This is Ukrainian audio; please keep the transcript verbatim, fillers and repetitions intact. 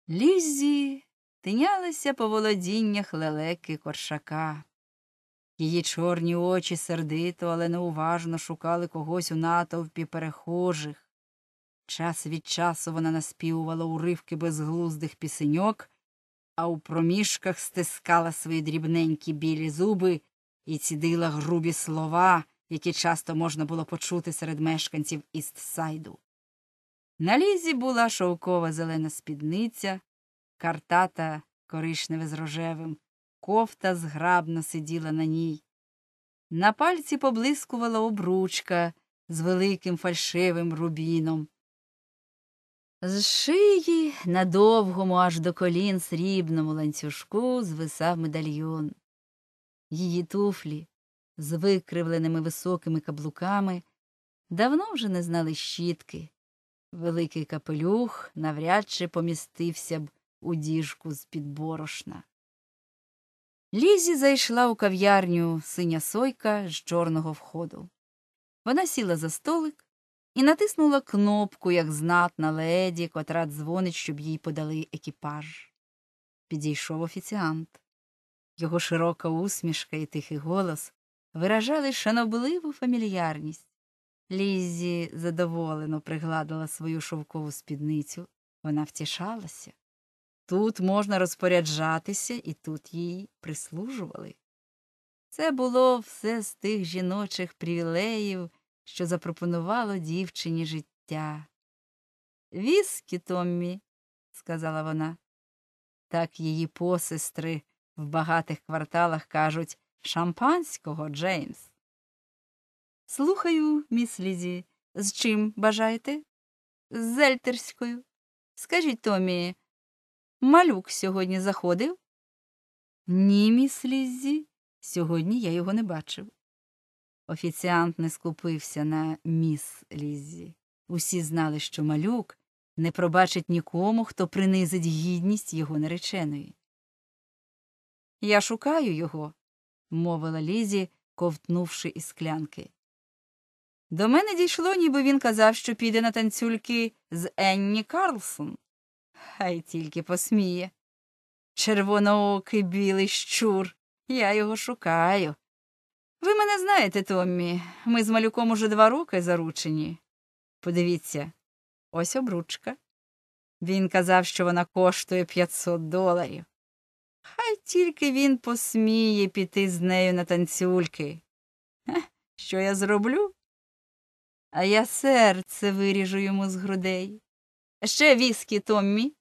Ліззі тинялася по володіннях лелеки Коршака. Її чорні очі сердито, але неуважно шукали когось у натовпі перехожих. Час від часу вона наспівувала уривки безглуздих пісеньок, а у проміжках стискала свої дрібненькі білі зуби і цідила грубі слова, які часто можна було почути серед мешканців Істсайду. На Лізі була шовкова зелена спідниця, картата коричневе з рожевим, кофта зграбно сиділа на ній. На пальці поблискувала обручка з великим фальшивим рубіном. З шиї на довгому аж до колін срібному ланцюжку звисав медальйон. Її туфлі з викривленими високими каблуками давно вже не знали щітки. Великий капелюх навряд чи помістився б у діжку з-під борошна. Лізі зайшла у кав'ярню «Синя сойка» з чорного входу. Вона сіла за столик і натиснула кнопку, як знатна леді, котра дзвонить, щоб їй подали екіпаж. Підійшов офіціант. Його широка усмішка і тихий голос виражали шанобливу фамільярність. Лізі задоволено пригладила свою шовкову спідницю. Вона втішалася. Тут можна розпоряджатися, і тут їй прислужували. Це було все з тих жіночих привілеїв, що запропонувало дівчині життя. «Віскі, Томмі», – сказала вона. Так її посестри в багатих кварталах кажуть «шампанського, Джеймс». «Слухаю, міс Лізі. З чим бажаєте?» «З зельтерською. Скажіть, Томмі, малюк сьогодні заходив?» «Ні, міс Лізі, сьогодні я його не бачив». Офіціант не скупився на міс Лізі. Усі знали, що малюк не пробачить нікому, хто принизить гідність його нареченої. «Я шукаю його», – мовила Лізі, ковтнувши із склянки. «До мене дійшло, ніби він казав, що піде на танцюльки з Енні Карлсон. Хай тільки посміє. Червоноокий білий щур. Я його шукаю. Ви мене знаєте, Томмі, ми з малюком уже два роки заручені. Подивіться, ось обручка. Він казав, що вона коштує п'ятсот доларів. Хай тільки він посміє піти з нею на танцюльки. Хе, що я зроблю? А я серце виріжу йому з грудей. Ще віскі, Томмі.